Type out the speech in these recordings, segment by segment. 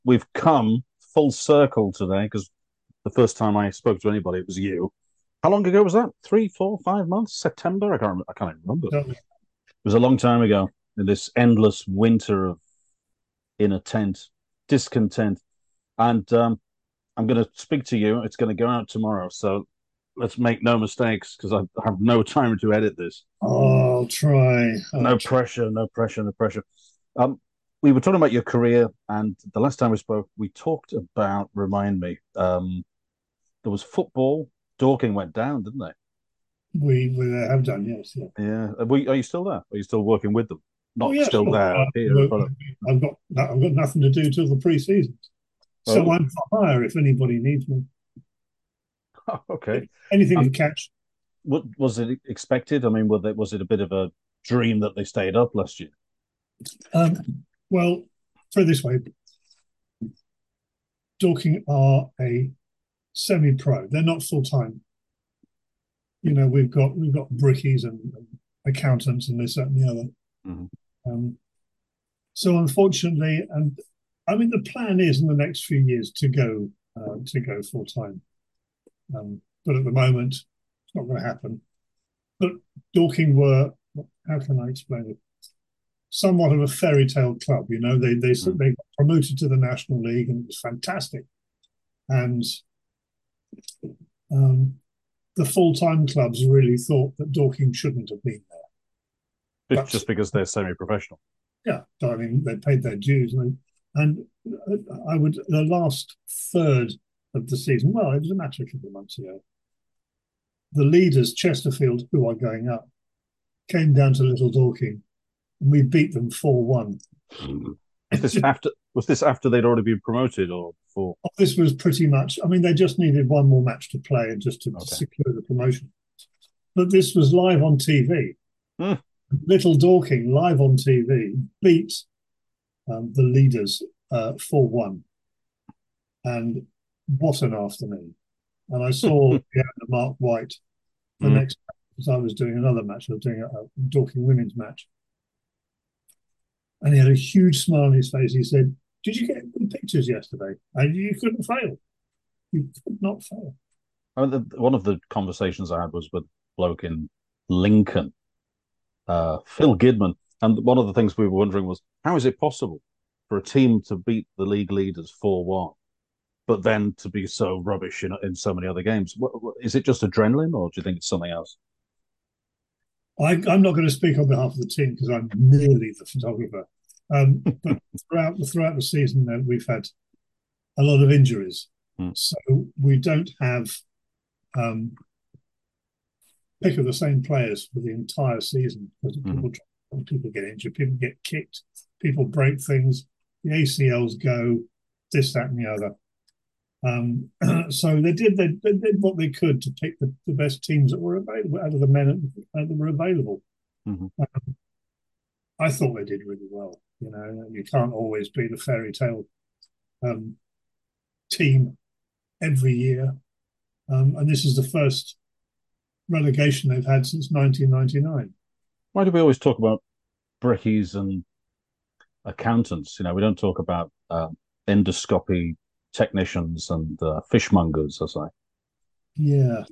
we've come full circle today because the first time I spoke to anybody, it was you. How long ago was that? 3, 4, 5 months? September? I can't even remember. It So, was a long time ago in this endless winter of in a tent, discontent. And I'm going to speak to you. It's going to go out tomorrow. So let's make no mistakes because I have no time to edit this. I'll try. No pressure, no pressure, no pressure. Um, we were talking about your career, and the last time we spoke, we talked about, remind me, there was football. Dorking went down, didn't they? We have done, yes. Yeah. Yeah. Are you still there? Are you still working with them? Oh, Not yeah, still sure. there here, Look, but I've got nothing to do till the pre-season. So oh, I'm for hire if anybody needs me. okay. Anything for And catch. what was it expected? I mean, was it a bit of a dream that they stayed up last year? Well, put it this way, Dorking are a semi-pro. They're not full-time. We've got brickies and accountants and this, that, and the other. Mhm. Um, so unfortunately, and I mean the plan is in the next few years to go full time. But at the moment, it's not going to happen. But Dorking were, how can I explain it? Somewhat of a fairy tale club. They got promoted to the National League and it was fantastic. And um, the full time clubs really thought that Dorking shouldn't have been there. But Just because they're semi-professional. yeah, I mean they paid their dues, and I would the last third of the season. Well, it was a match a couple of months ago. The leaders, Chesterfield, who are going up, came down to Little Dorking, and we beat them 4-1. Was this after they'd already been promoted or before? This was pretty much. I mean, they just needed one more match to play and just to Okay. secure the promotion. But this was live on TV. Hmm. Little Dorking live on TV beat the leaders 4-1, and what an afternoon! And I saw Mark White the Hmm. next because I was doing another match. I was doing a Dorking women's match, and he had a huge smile on his face. He said, "Did you get good pictures yesterday? And you couldn't fail. You could not fail." I mean, one of the conversations I had was with a bloke in Lincoln, Phil Gidman, and one of the things we were wondering was how is it possible for a team to beat the league leaders 4-1, but then to be so rubbish in so many other games? Is it just adrenaline, or do you think it's something else? I'm not going to speak on behalf of the team because I'm merely the photographer. But throughout the season, we've had a lot of injuries, Hmm. so we don't have um, pick of the same players for the entire season because Hmm. people get injured, people get kicked, people break things, the ACLs go, this, that, and the other. So they did what they could to pick the best teams that were available out of the men that were available. Hmm. I thought they did really well. You can't always be the fairy tale um, team every year, and this is the first relegation they've had since 1999. Why do we always talk about brickies and accountants? We don't talk about endoscopy technicians and fishmongers, as I. Yeah,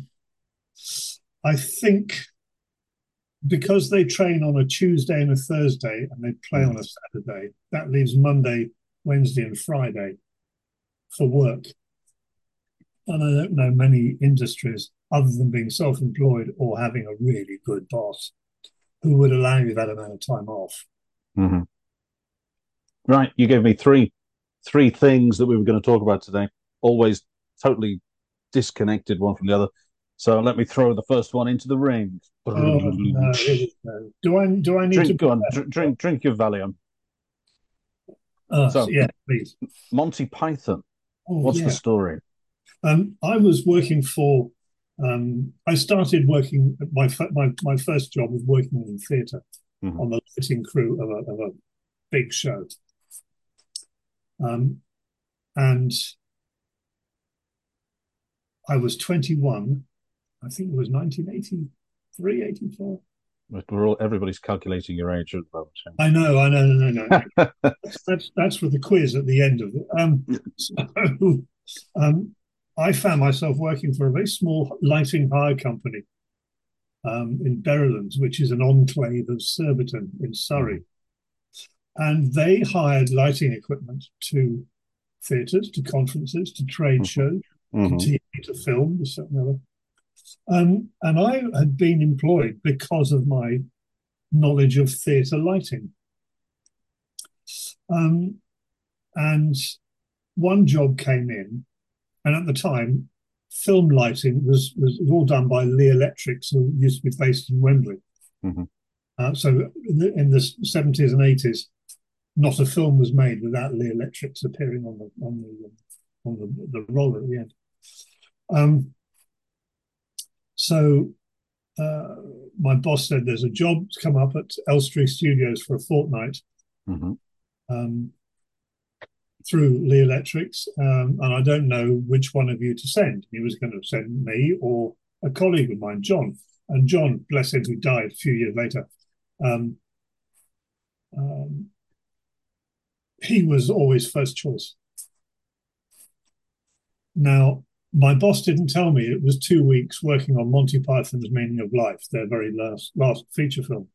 I think because they train on a Tuesday and a Thursday and they play Mm. on a Saturday, that leaves Monday, Wednesday, and Friday for work. And I don't know many industries other than being self-employed or having a really good boss who would allow you that amount of time off. Hmm. Right, you gave me three things that we were going to talk about today, always totally disconnected one from the other. So let me throw the first one into the ring. Oh no, here we go. Do I need to Drink, go on, prepare? drink your Valium. Oh, So yeah, please. Monty Python, Oh what's the yeah. story? I was working for. I started working. My first job was working in theatre Hmm. on the lighting crew of a big show. Um, and I was 21. I think it was 1983, 84. Everybody's calculating your age at the I know, I know, no, no, no. That's for the quiz at the end of it. So, um, I found myself working for a very small lighting hire company in Berrylands, which is an enclave of Surbiton in Surrey. And they hired lighting equipment to theatres, to conferences, to trade shows, to TV, to film, this, that, and the other. And I had been employed because of my knowledge of theatre lighting. And one job came in, and at the time, film lighting was all done by Lee Electrics, who used to be based in Wembley. So in the 70s and 80s, not a film was made without Lee Electrics appearing on the roller at the end. So my boss said there's a job to come up at Elstree Studios for a fortnight through Lee Electrics, and I don't know which one of you to send. He was going to send me or a colleague of mine, John. And John, bless him, who died a few years later, he was always first choice. Now, my boss didn't tell me it was 2 weeks working on Monty Python's Meaning of Life, their very last feature film.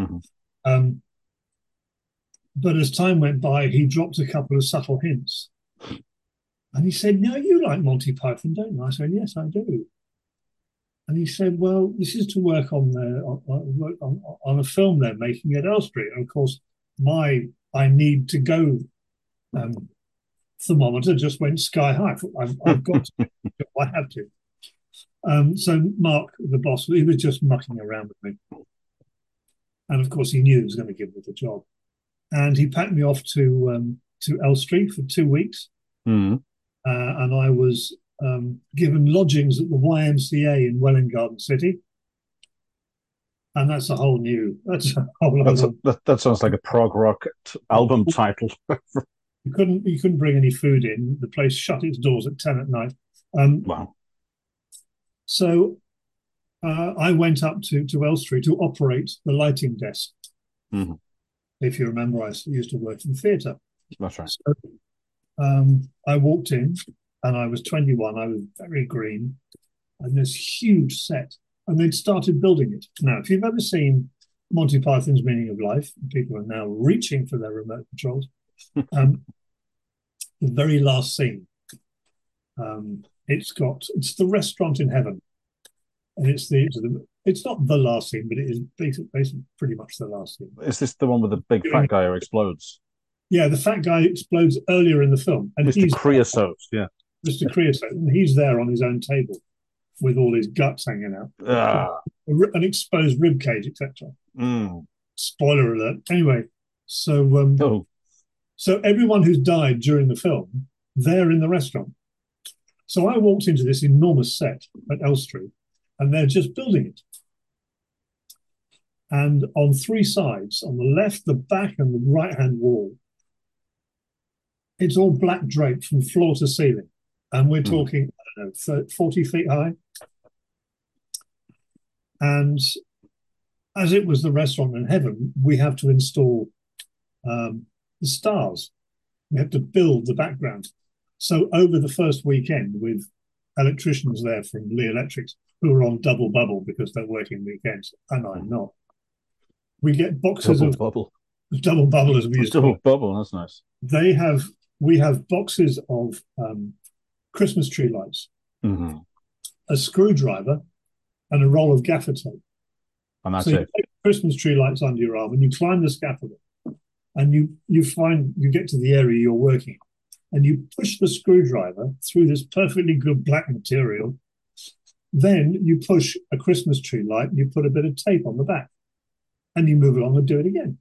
But as time went by, he dropped a couple of subtle hints. And he said, "No, you like Monty Python, don't you?" I said, "Yes, I do." And he said, "Well, this is to work on a film they're making at Elstree." And of course, I need to go thermometer just went sky high. I've got to. I have to. So Mark, the boss, he was just mucking around with me. And of course, he knew he was going to give me the job. And he packed me off to Elstree for 2 weeks. And I was given lodgings at the YMCA in Welwyn Garden City. And that's a whole new. That sounds like a prog rock album title. You couldn't bring any food in. The place shut its doors at 10 at night. Wow. So I went up to Elstree to operate the lighting desk. If you remember, I used to work in theatre. That's right. So, I walked in, and I was 21. I was very green, and this huge set, and they'd started building it. Now, if you've ever seen Monty Python's Meaning of Life, people are now reaching for their remote controls. The very last scene, it's the restaurant in heaven, and it's not the last scene, but it is basically pretty much the last scene. Is this the one with the big fat guy who explodes? Yeah, the fat guy explodes earlier in the film, and Mr. Creosote, yeah, Mr. Creosote, and he's there on his own table with all his guts hanging out, an exposed rib cage, etc. Spoiler alert. Anyway, so so everyone who's died during the film, they're in the restaurant. So I walked into this enormous set at Elstree, and they're just building it. And on 3 sides, on the left, the back, and the right-hand wall, it's all black draped from floor to ceiling. And we're talking, I don't know, 40 feet high. And as it was the restaurant in heaven, we have to install the stars. We have to build the background. So over the first weekend, with electricians there from Lee Electrics, who are on double bubble because they're working weekends, and I'm not, we get boxes of double bubble, as we used to call it. Double bubble, that's nice. We have boxes of Christmas tree lights, a screwdriver, and a roll of gaffer tape. And that's so you take Christmas tree lights under your arm, and you climb the scaffolding, and you get to the area you're working in, and you push the screwdriver through this perfectly good black material. Then you push a Christmas tree light, and you put a bit of tape on the back, and you move along and do it again.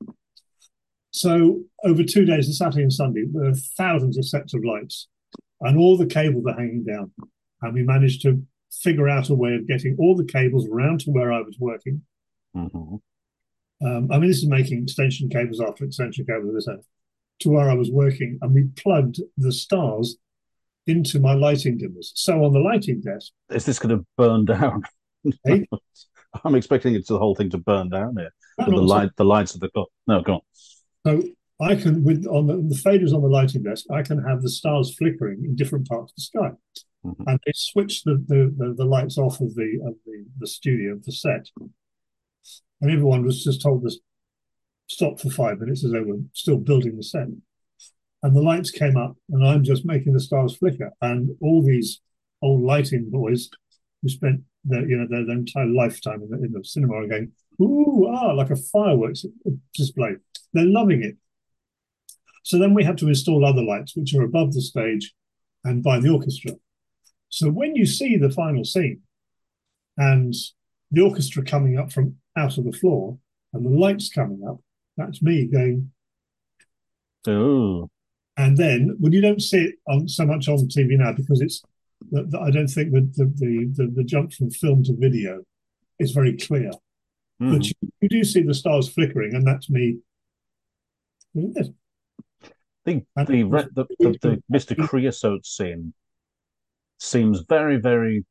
So over 2 days, the Saturday and Sunday, there are thousands of sets of lights, and all the cables are hanging down. And we managed to figure out a way of getting all the cables around to where I was working. This is making extension cables after extension cables to where I was working, and we plugged the stars into my lighting dimmers. So on the lighting desk, is this going to burn down? Hey? I'm expecting the whole thing to burn down here. No, But not at all. the lights of the clock. No, go on. So I can, with on the faders on the lighting desk, I can have the stars flickering in different parts of the sky, Mhm. and they switch the lights off of the studio of the set, and everyone was just told to stop for 5 minutes as they were still building the set, and the lights came up, and I'm just making the stars flicker, and all these old lighting boys who spent their entire lifetime in the cinema are going ooh like a fireworks display. They're loving it. So then we had to install other lights which are above the stage and by the orchestra. So when you see the final scene and the orchestra coming up from out of the floor and the lights coming up, that's me going. Oh, And then when you don't see it so much on TV now because it's, I don't think that the jump from film to video is very clear. But mhm. you do see the stars flickering, and that's me doing this. And The Mr. Creosote scene seems very, very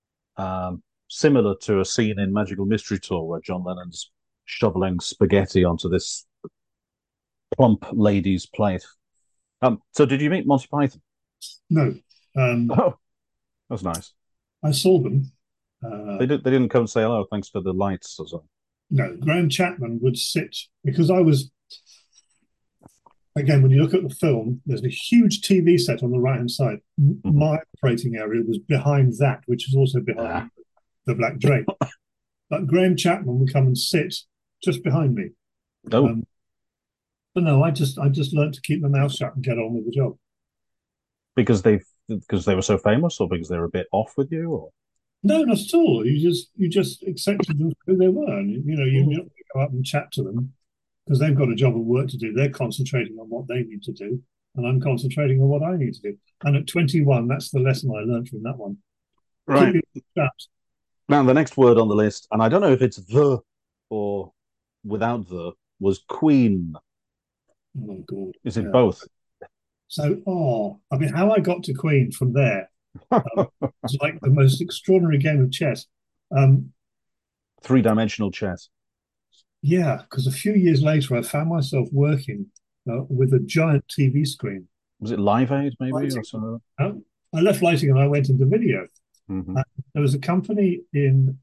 similar to a scene in Magical Mystery Tour where John Lennon's shoveling spaghetti onto this plump lady's plate. So did you meet Monty Python? no, um, Oh, that's nice. I saw them. Uh, They didn't come and say hello. Thanks for the lights or something. no, Graham Chapman would sit because I was, again, when you look at the film, there's a huge TV set on the right hand side. Mhm. My operating area was behind that, which is also behind Ah. the Black Drake. But Graham Chapman would come and sit just behind me. Oh, Um, but no, I just learned to keep my mouth shut and get on with the job. because they were so famous, or because they were a bit off with you, or No, not at all. You just accepted them for who they were. And, you're mm. not going to go up and chat to them because they've got a job of work to do. They're concentrating on what they need to do, and I'm concentrating on what I need to do. And at 21, that's the lesson I learned from that one. Keep Right. your mouth shut. Now the next word on the list, and I don't know if it's the or without the, was Queen. Oh my God. Is it Yeah. both? So, I mean, how I got to Queen from there was like the most extraordinary game of chess. Um, Three-dimensional chess. yeah, because a few years later, I found myself working with a giant TV screen. Was it Live Aid maybe or Lighting. something? I left lighting and I went into video. Mm-hmm. There was a company in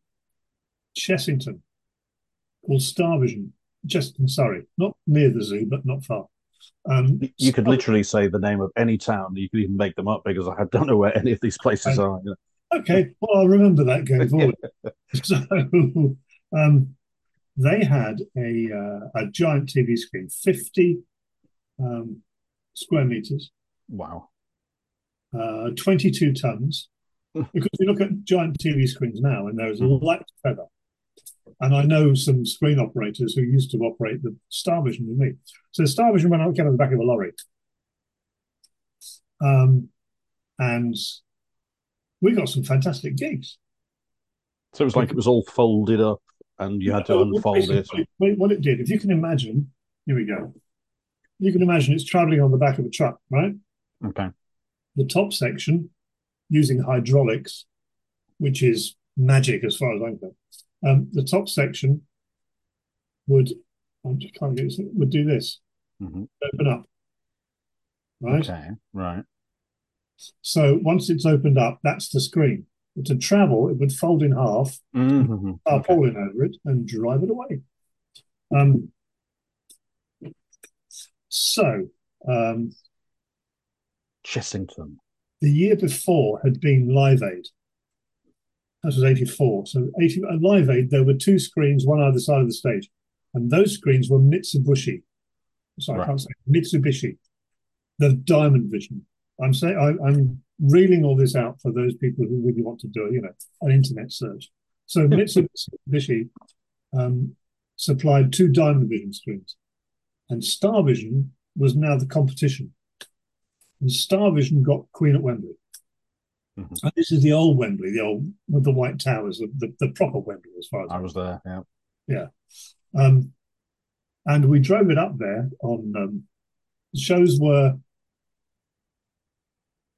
Chessington called Starvision, just in Surrey, not near the zoo, but not far. You could literally say the name of any town. You could even make them up because I don't know where any of these places are. Okay, well, I'll remember that going Yeah. forward. So um, they had a giant TV screen, 50 um, square meters, Wow. 22 tons. Because you look at giant TV screens now, and there's a Mhm. light feather. And I know some screen operators who used to operate the Starvision with me. So Starvision went out, came on the back of a lorry. And we got some fantastic gigs. So it was like it was all folded up and you had to unfold it. What it did, if you can imagine, here we go. You can imagine it's traveling on the back of a truck, right? Okay. The top section using hydraulics, which is magic as far as I'm concerned. The top section would, I just can't get this, would do this, Mm-hmm. open up, right? Okay. Right. So once it's opened up, that's the screen. But to travel, it would fold in half, Mm-hmm. Okay. tarpaulin over it, and drive it away. Um, so Chessington. the year before had been Live Aid. That was 84. So at Live Aid, there were two screens, one either side of the stage. And those screens were Mitsubishi. Sorry, I Right. can't say Mitsubishi, the Diamond Vision. I'm reeling all this out for those people who really want to do an internet search. So Mitsubishi supplied two Diamond Vision screens, and Starvision was now the competition. And Starvision got Queen at Wembley. Mm-hmm. And this is the old Wembley, the old with the white towers, the proper Wembley, as far as I was there. Yeah. yeah. And we drove it up there on the shows were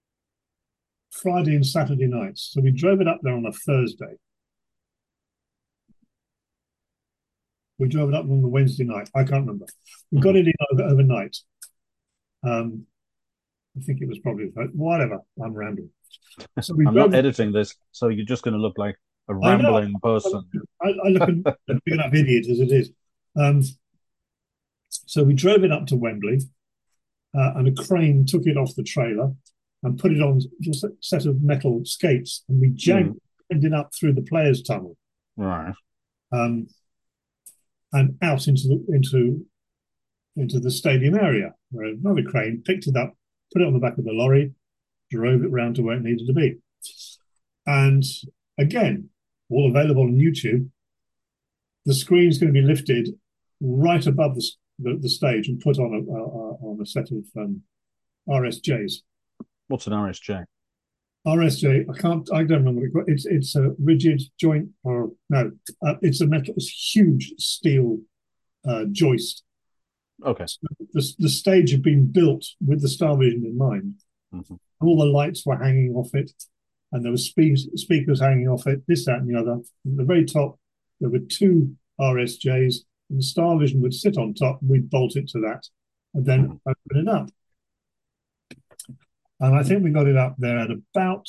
Friday and Saturday nights. So we drove it up there on a Thursday. We drove it up on the Wednesday night. I can't remember. We got it in overnight. I think it was probably whatever. I'm rambling. So I'm not editing this, so you're just going to look like a rambling person. I look a big enough idiot as it is. So we drove it up to Wembley, and a crane took it off the trailer and put it on a set of metal skates, and we jagged it up through the players' tunnel, right, and out into the stadium area, where another crane picked it up, put it on the back of the lorry, drove it round to where it needed to be. And again, all available on YouTube. The screen's going to be lifted right above the stage and put on a set of RSJs. What's an RSJ? RSJ, I don't remember what it's a rigid joint, or no, it's a huge steel joist. Okay. So the stage had been built with the Starvision in mind. Mm-hmm. All the lights were hanging off it, and there were speakers hanging off it, this, that, and the other. At the very top, there were 2 RSJs, and the Starvision would sit on top, and we'd bolt it to that, and then open it up. And I think we got it up there at about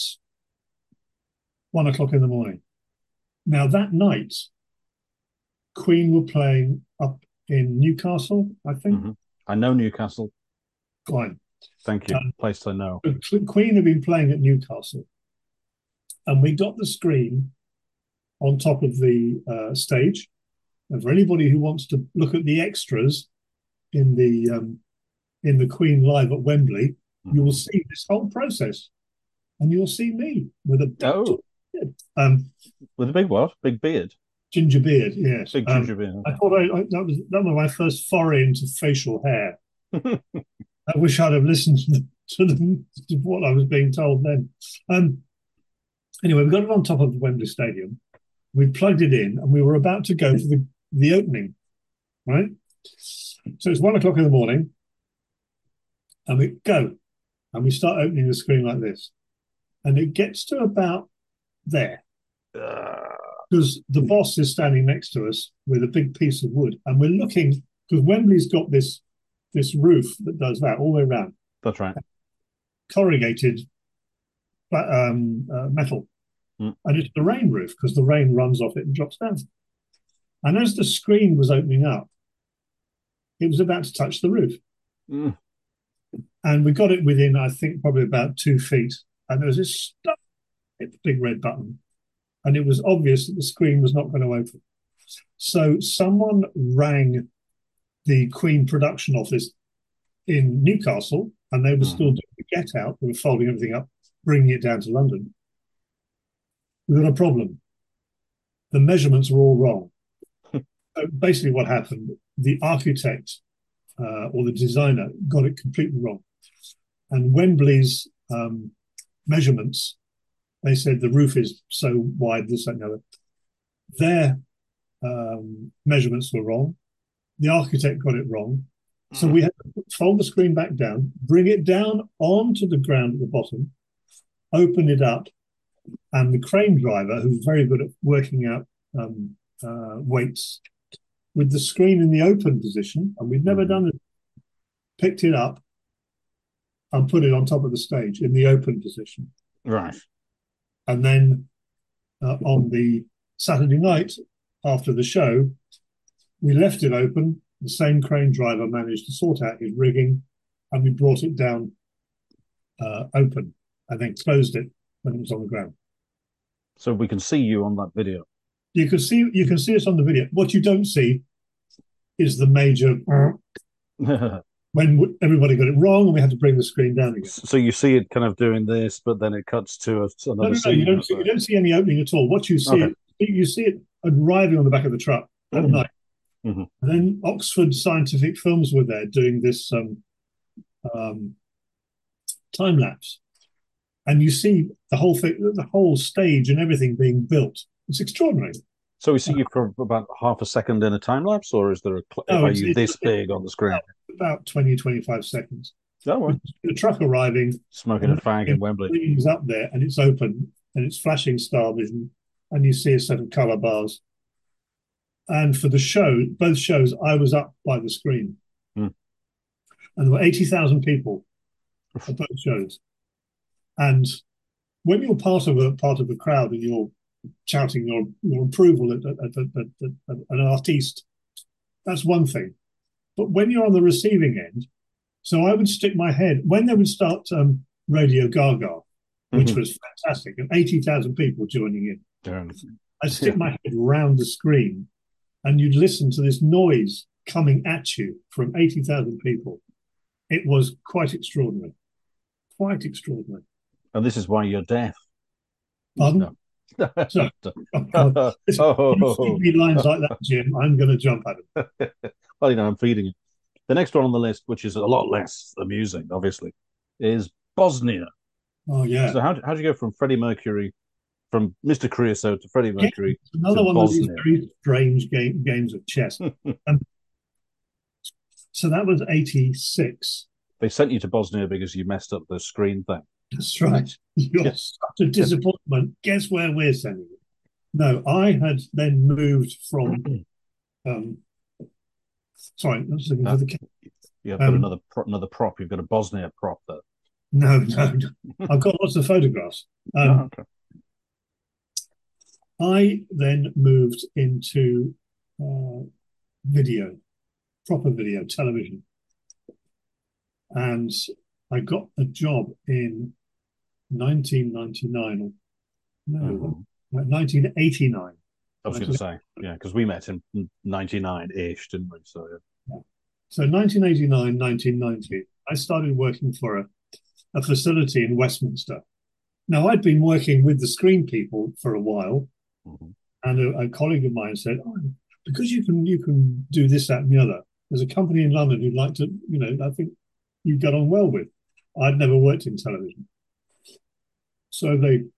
1 o'clock in the morning. Now, that night, Queen were playing up in Newcastle, I think. Mm-hmm. I know Newcastle. Fine. Thank you. Place I know. Queen had been playing at Newcastle, and we got the screen on top of the stage. And for anybody who wants to look at the extras in the Queen live at Wembley, you will see this whole process, and you'll see me with a big with a big what? Big beard. Ginger beard, yes. Big ginger beard. I thought that was my first foray into facial hair. I wish I'd have listened to what I was being told then. Anyway, we got it on top of Wembley Stadium. We plugged it in, and we were about to go for the opening, right? So it's 1 o'clock in the morning, and we go, and we start opening the screen like this, and it gets to about there, because the boss is standing next to us with a big piece of wood, and we're looking, because Wembley's got this roof that does that all the way around. That's right. Corrugated metal. And it's the rain roof, because the rain runs off it and drops down. And as the screen was opening up, it was about to touch the roof. And we got it within, I think, probably about 2 feet. And there was this big red button. And it was obvious that the screen was not going to open. So someone rang the Queen production office in Newcastle, and they were still doing the get out. They were folding everything up, bringing it down to London. We got a problem. The measurements were all wrong. So basically what happened, the architect or the designer got it completely wrong. And Wembley's measurements, they said the roof is so wide, this, that, and the other. Their measurements were wrong. The architect got it wrong. So we had to fold the screen back down, bring it down onto the ground at the bottom, open it up, and the crane driver, who's very good at working out weights, with the screen in the open position, and we'd never done it, picked it up and put it on top of the stage in the open position. Right. And then on the Saturday night after the show, we left it open. The same crane driver managed to sort out his rigging, and we brought it down open and then closed it when it was on the ground. So we can see you on that video. You can see us on the video. What you don't see is the major when everybody got it wrong and we had to bring the screen down again. So you see it kind of doing this, but then it cuts to another scene. You don't see any opening at all. What you see, you see it arriving on the back of the truck at night. And then Oxford Scientific Films were there doing this time lapse, and you see the whole thing, the whole stage and everything being built. It's extraordinary. So we see you for about half a second in a time lapse, or is there are you this big on the screen? About 20, 25 seconds. Oh, well. The truck arriving, smoking a fag in Wembley. It's up there, and it's open, and it's flashing Starvision, and you see a set of colour bars. And for the show, both shows, I was up by the screen, Mm. and there were 80,000 people at both shows. And when you're part of a crowd and you're shouting your approval at an artiste, that's one thing. But when you're on the receiving end, so I would stick my head when they would start Radio Gaga, which was fantastic, and 80,000 people joining in. Yeah. I'd stick my head round the screen, and you'd listen to this noise coming at you from 80,000 people. It was quite extraordinary. Quite extraordinary. And this is why you're deaf. Pardon? No. So, oh God. You see me lines like that, Jim, I'm going to jump at him. Well, I'm feeding it. The next one on the list, which is a lot less amusing, obviously, is Bosnia. Oh, yeah. So how do you go from Freddie Mercury, from Mr. Creosote to Freddie Mercury Another to one Bosnia? of these very strange games of chess. So that was 86. They sent you to Bosnia because you messed up the screen thing. That's right. You're Yes. such a disappointment. Guess where we're sending you? No, I had then moved from. Sorry, I was looking for the. You've got another prop. You've got a Bosnia prop there. No. I've got lots of photographs. Okay. I then moved into video, proper video, television. And I got a job in 1999, no, 1989. I was going to say, yeah, because we met in 99-ish, didn't we? So, yeah. So 1989, 1990, I started working for a facility in Westminster. Now, I'd been working with the screen people for a while, and a colleague of mine said, oh, because you can do this, that, and the other, there's a company in London who'd like to, I think you got on well with. I'd never worked in television. So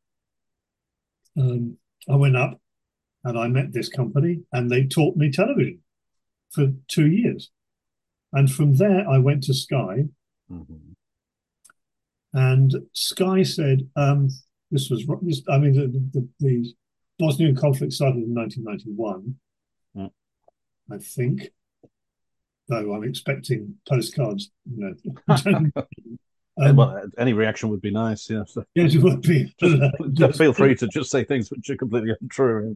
I went up and I met this company and they taught me television for 2 years. And from there, I went to Sky. And Sky said, the Bosnian conflict started in 1991, I think. Though I'm expecting postcards, well, any reaction would be nice. Yeah. So. Yes, it would be. Just feel free to just say things which are completely untrue.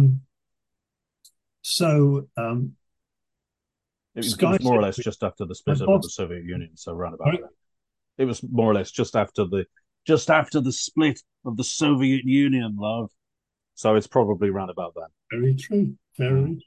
It was more or less just after the split of the Soviet Union, so round about then. It was more or less just after the split of the Soviet Union, love. So it's probably round about then. Very true. Very.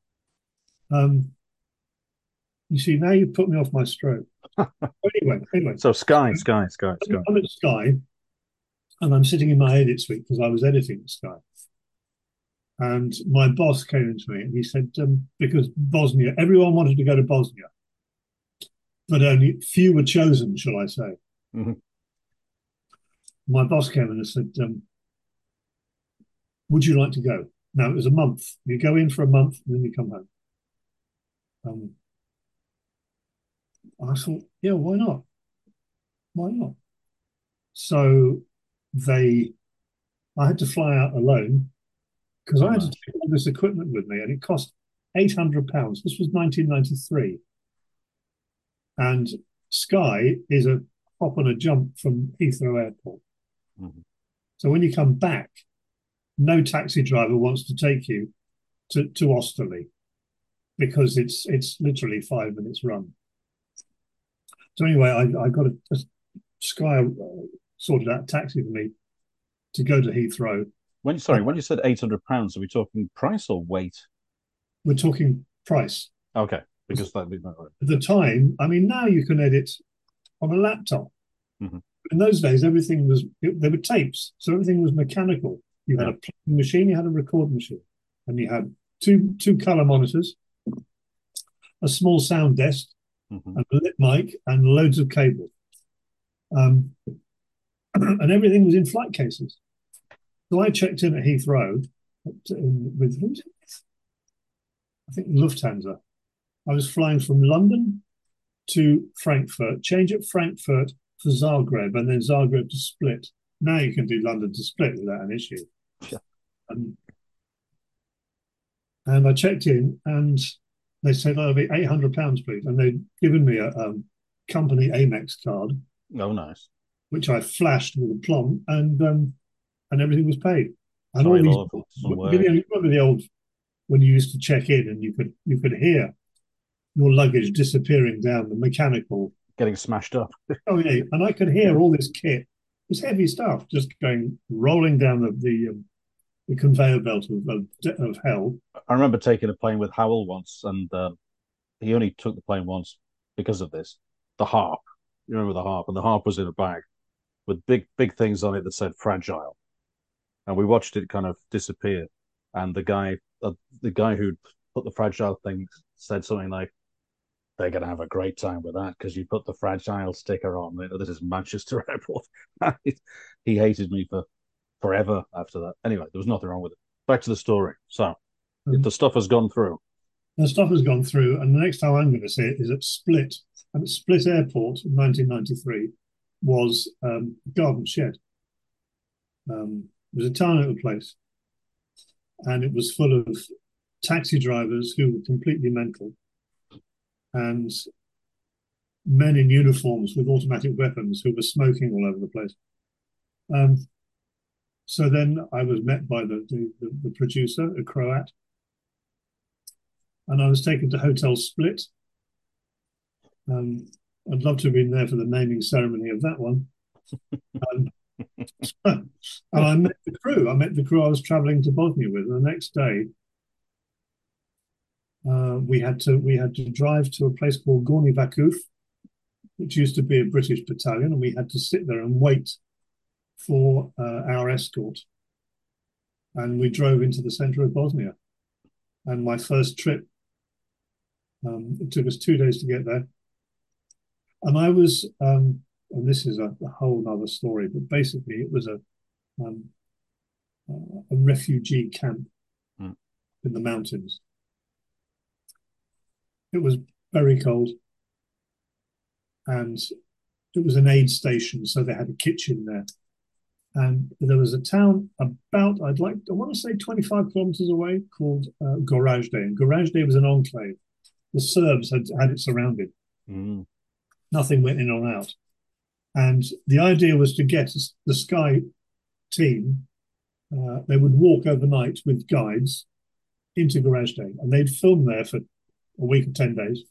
You see, now you put me off my stroke. Anyway. So Sky. I'm at Sky, and I'm sitting in my edit suite because I was editing at Sky. And my boss came into me and he said, because Bosnia, everyone wanted to go to Bosnia, but only few were chosen, shall I say. My boss came in and said, would you like to go? Now, it was a month. You go in for a month and then you come home. I thought, yeah, why not? Why not? So I had to fly out alone because I had to take all this equipment with me, and it cost £800. This was 1993, and Sky is a hop and a jump from Heathrow Airport. So when you come back, no taxi driver wants to take you to Osterley because it's literally 5 minutes run. So anyway, I got a Sky sorted out a taxi for me to go to Heathrow. When you said £800, are we talking price or weight? We're talking price. Okay, because at the time, I mean, now you can edit on a laptop. In those days, there were tapes, so everything was mechanical. You had a playing machine, you had a record machine, and you had two color monitors, a small sound desk, and a lit mic, and loads of cable. And everything was in flight cases. So I checked in at Heathrow with who's it? I think Lufthansa. I was flying from London to Frankfurt, change at Frankfurt for Zagreb, and then Zagreb to Split. Now you can do London to Split without an issue. Yeah. And I checked in, and they said, "Oh, it'll be £800, please." And they'd given me a company Amex card, Oh, nice. which I flashed with a plum, and everything was paid. And all Sorry, these, love. you Doesn't work. remember the old when you used to check in and you could hear your luggage disappearing down the mechanical. Getting smashed up. Oh yeah, and I could hear all this kit, this heavy stuff, just going rolling down the conveyor belt of hell. I remember taking a plane with Howell once, and he only took the plane once because of this. The harp. You remember the harp? And the harp was in a bag with big things on it that said fragile. And we watched it kind of disappear. And the guy who put the fragile thing said something like, "They're going to have a great time with that because you put the fragile sticker on. This is Manchester Airport." He hated me for forever after that. Anyway, there was nothing wrong with it. Back to the story. So Um, the stuff has gone through. the stuff has gone through, and the next time I'm going to see it is at Split. And at Split Airport in 1993 was Garden Shed. It was a tiny little place, and it was full of taxi drivers who were completely mental, and men in uniforms with automatic weapons who were smoking all over the place. Um, so then I was met by the producer, a Croat, and I was taken to Hotel Split. Um, I'd love to have been there for the naming ceremony of that one. Um, and I met the crew. I met the crew I was traveling to Bosnia with. And the next day, we had to drive to a place called Gorni Vakuf, which used to be a British battalion, and we had to sit there and wait for our escort. And we drove into the centre of Bosnia. And my first trip, it took us 2 days to get there. And I was, and this is a whole other story, but basically it was um, a refugee camp Mm. in the mountains. It was very cold, and it was an aid station, so they had a kitchen there. And there was a town about, I want to say 25 kilometers away called Gorazde. And Gorazde was an enclave. The Serbs had it surrounded. Mm. Nothing went in or out. And the idea was to get the Sky team, they would walk overnight with guides into Gorazde, and they'd film there for a week or 10 days.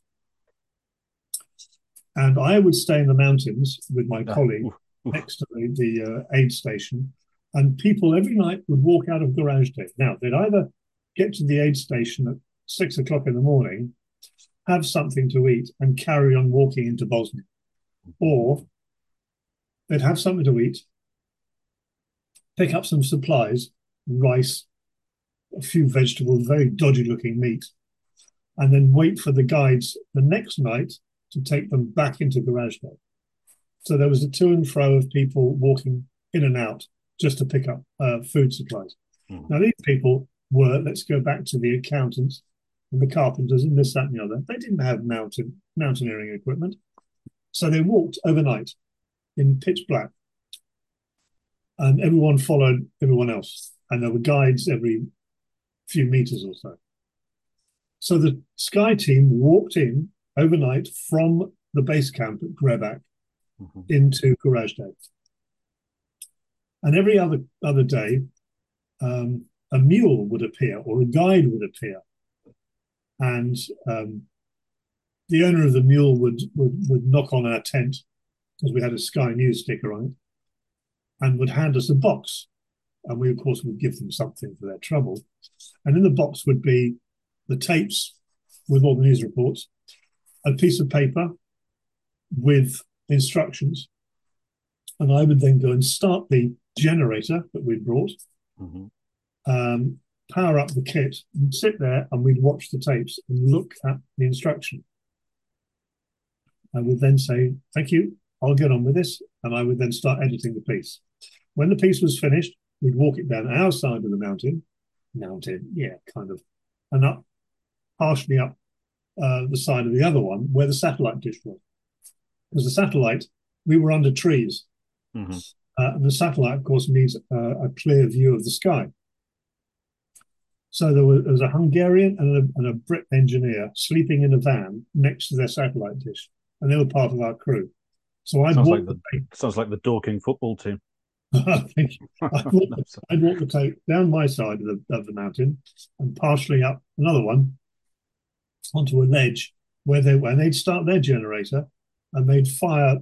And I would stay in the mountains with my colleague Oof, oof. next to the aid station, and people every night would walk out of Gorazde. Now, they'd either get to the aid station at 6 o'clock in the morning, have something to eat, and carry on walking into Bosnia, or they'd have something to eat, pick up some supplies, rice, a few vegetables, very dodgy looking meat, and then wait for the guides the next night to take them back into Gorazde. So there was a to and fro of people walking in and out just to pick up food supplies. Mm. Now, these people were, let's go back to the accountants and the carpenters and this, that, and the other. They didn't have mountaineering equipment. So they walked overnight in pitch black, and everyone followed everyone else. And there were guides every few meters or so. So the Sky team walked in overnight from the base camp at Grebak Mm-hmm. into Gorazde. And every other day, a mule would appear or a guide would appear, and the owner of the mule would knock on our tent because we had a Sky News sticker on it, and would hand us a box, and we of course would give them something for their trouble. And in the box would be the tapes with all the news reports, a piece of paper with instructions, and I would then go and start the generator that we'd brought, Mm-hmm. power up the kit, and sit there, and we'd watch the tapes and look at the instruction. I would then say, "Thank you, I'll get on with this," and I would then start editing the piece. When the piece was finished, we'd walk it down our side of the mountain, yeah, kind of, and up, partially up the side of the other one where the satellite dish was. Because the satellite, we were under trees. Mm-hmm. And the satellite, of course, needs a clear view of the sky. So there was a Hungarian and a Brit engineer sleeping in a van next to their satellite dish, and they were part of our crew. So I'd Sounds like walk the the tape. sounds like the Dorking football team. Thank you. No, I'd walk the tape down my side of the mountain and partially up another one onto a ledge where they'd start their generator and they'd fire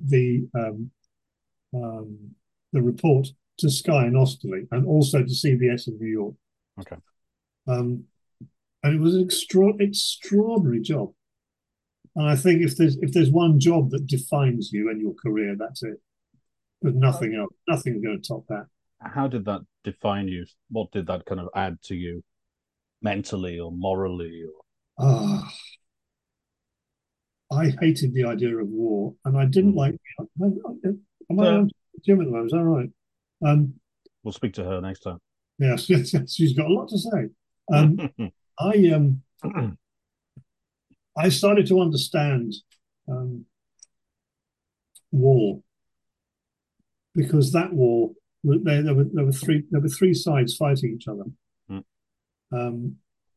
the report to Sky in Austerley and also to CBS in New York. okay. Um, and it was an extraordinary job. And I think if there's one job that defines you and your career, that's it. There's nothing else. Nothing's going to top that. How did that define you? What did that kind of add to you mentally or morally? Or Ah, I hated the idea of war, and I didn't Mhm. like. Am I Uh, on Jim at the moment? Is that right? Um, we'll speak to her next time. yes, she's got a lot to say. Um, I I started to understand um, war because that war there were three sides fighting each other. Um,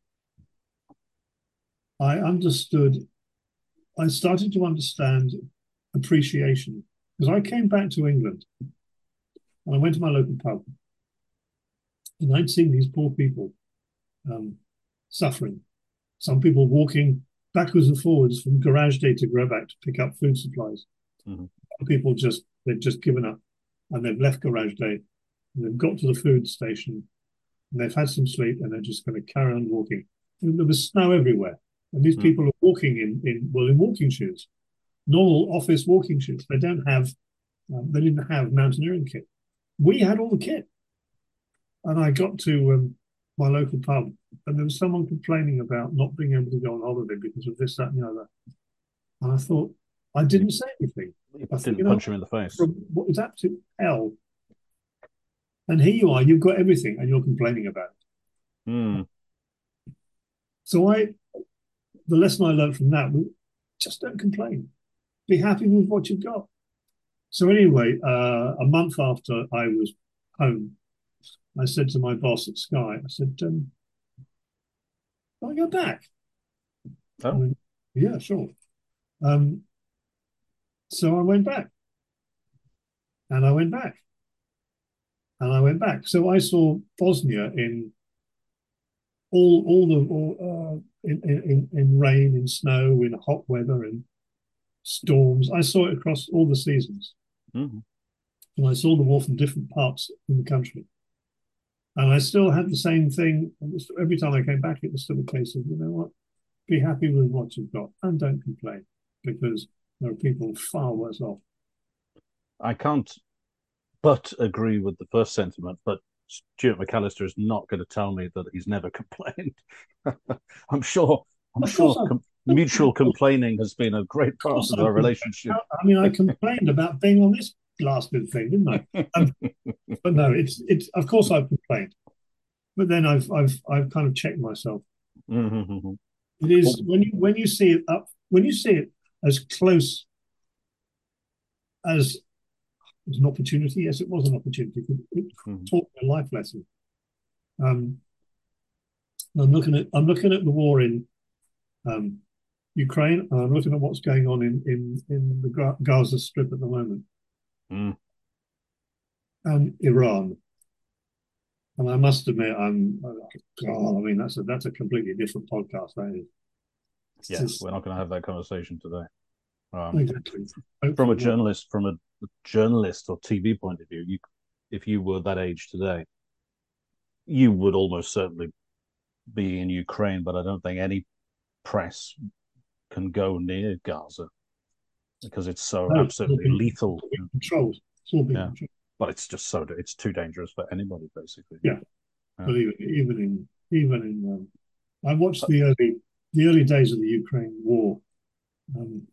I understood. I started to understand appreciation because I came back to England and I went to my local pub and I'd seen these poor people um, suffering. Some people walking backwards and forwards from garage day to Gravac to pick up food supplies. Mhm. People they've just given up and they've left garage day and they've got to the food station and they've had some sleep and they're just going to carry on walking. And there was snow everywhere, and these Mhm. people are walking in walking shoes, normal office walking shoes. They didn't have mountaineering kit. We had all the kit, and I got to my local pub, and there was someone complaining about not being able to go on holiday because of this, that, and the other. And I thought, I You, didn't say anything. you I thought, didn't punch him in the face. what is that to hell? And here you are, you've got everything, and you're complaining about it. Mm. So the lesson I learned from that was just don't complain. Be happy with what you've got. So anyway, a month after I was home, I said to my boss at Sky, I said, "Can I go back?" I Oh, went, "Yeah, sure." Um, so I went back, and I went back, and I went back. So I saw Bosnia in all the in rain, in snow, in hot weather, in storms. I saw it across all the seasons, mhm. and I saw the war from different parts in the country. And I still had the same thing every time I came back. It was still a case of, you know what, be happy with what you've got and don't complain because there are people far worse off. I can't but agree with the first sentiment. But Stuart McAllister is not going to tell me that he's never complained. I'm sure. I'm Of course, sure mutual complaining has been a great part of I've our relationship. I mean, I complained about being on this blasted thing, didn't I? But no, it's. Of course, I've complained, but then I've kind of checked myself. Mhm. It is Well, when you see it up when you see it as close as an opportunity. Yes, it was an opportunity. It mhm. taught me a life lesson. Um, I'm looking at the war in um, Ukraine, and I'm looking at what's going on in the Gaza Strip at the moment, Mm. and Iran. And I must admit, God, I mean, that's a completely different podcast. That is. It's Yeah, just we're not going to have that conversation today. exactly. From a Hopefully not. journalist, or TV point of view, if you were that age today, you would almost certainly be in Ukraine. But I don't think any press can go near Gaza because it's so No, absolutely lethal. it's all being controlled. It's all being Yeah, controlled. but it's just it's too dangerous for anybody, basically. Yeah, Yeah. but even in I watched the early days of the Ukraine war. Um,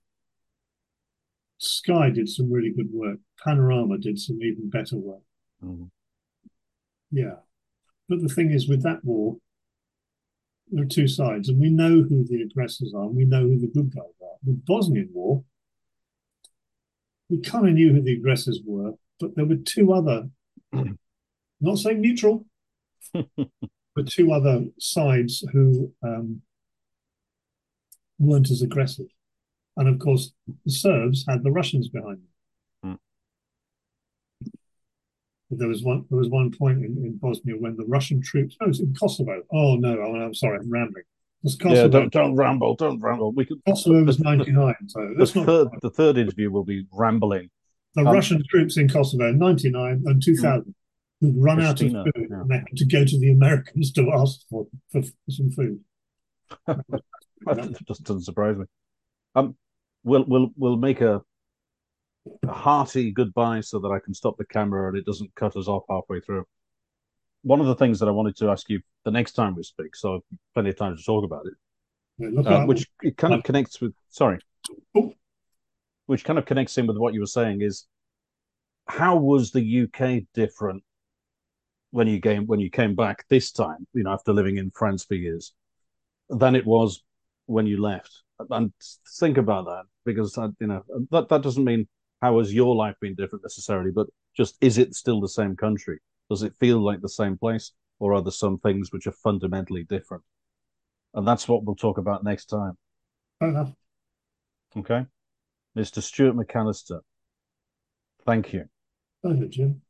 Sky did some really good work. Panorama did some even better work. Mhm. Yeah, but the thing is, with that war, there are two sides, and we know who the aggressors are, and we know who the good guys are. The Bosnian War, we kind of knew who the aggressors were, but there were two other, not saying neutral, were two other sides who weren't as aggressive. And of course, the Serbs had the Russians behind them. Mm. But there was one point in Bosnia when the Russian troops. No, it was in Kosovo. Oh no, I'm sorry, I'm rambling. It was Yeah, Kosovo. don't ramble, don't ramble. We could Kosovo was 99, so let's not. the third interview will be rambling. The Russian troops in Kosovo in 99 and 2000 who'd run out of Pristina, food yeah. and they had to go to the Americans to ask for some food. That just doesn't surprise me. Um, we'll make a hearty goodbye so that I can stop the camera and it doesn't cut us off halfway through. One of the things that I wanted to ask you the next time we speak, so plenty of time to talk about it, which it kind of connects with. Sorry, which kind of connects in with what you were saying is how was the UK different when you came back this time? You know, after living in France for years, than it was when you left. And think about that because you know that doesn't mean how has your life been different necessarily, but just is it still the same country? Does it feel like the same place, or are there some things which are fundamentally different? And that's what we'll talk about next time. Okay, Mr. Stuart McAllister, thank you. Jim.